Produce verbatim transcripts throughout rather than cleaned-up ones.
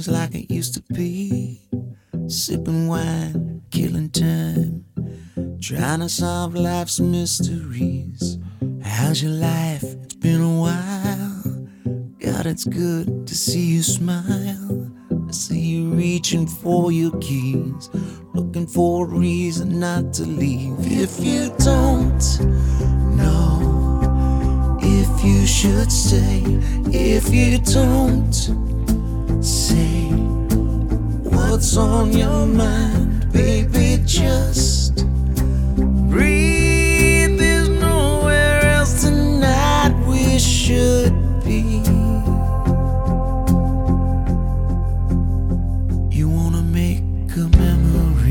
things like it used to be. Sipping wine, killing time, trying to solve life's mysteries. How's your life? It's been a while. God, it's good to see you smile. I see you reaching for your keys, looking for a reason not to leave. If you don't know if you should stay, if you don't say what's on your mind, baby, just breathe. There's nowhere else tonight we should be. You wanna make a memory.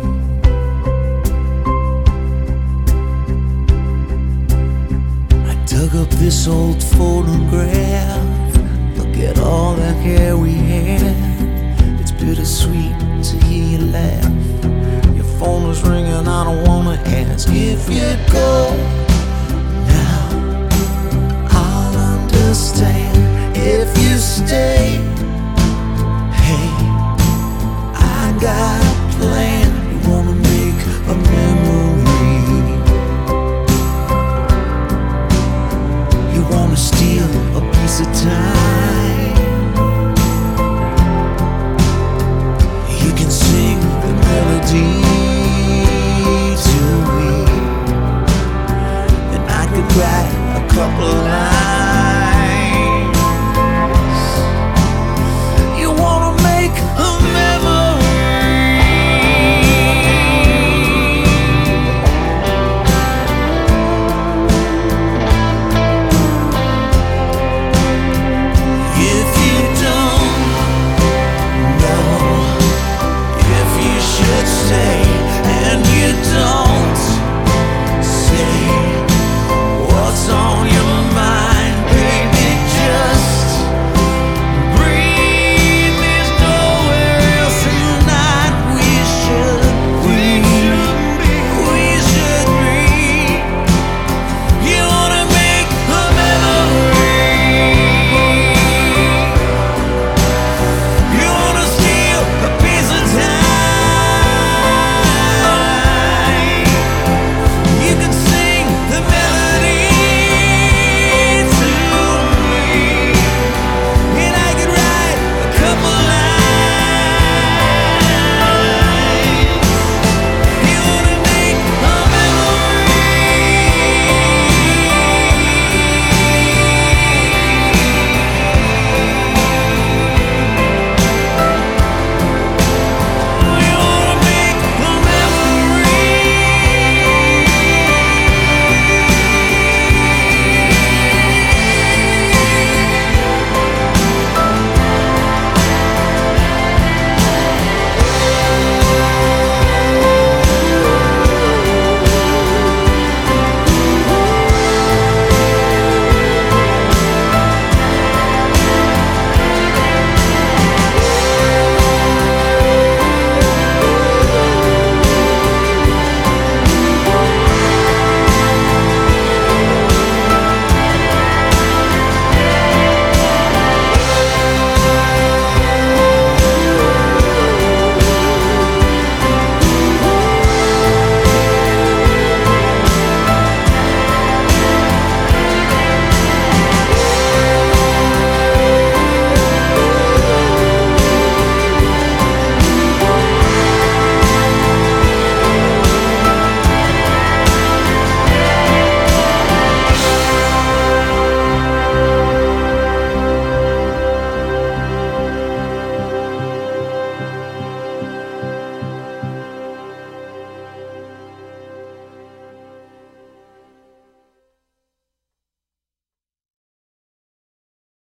I dug up this old photograph. Look at all the hair we had. It's bittersweet to hear you laugh. Your phone was ringing, I don't wanna ask if you'd go.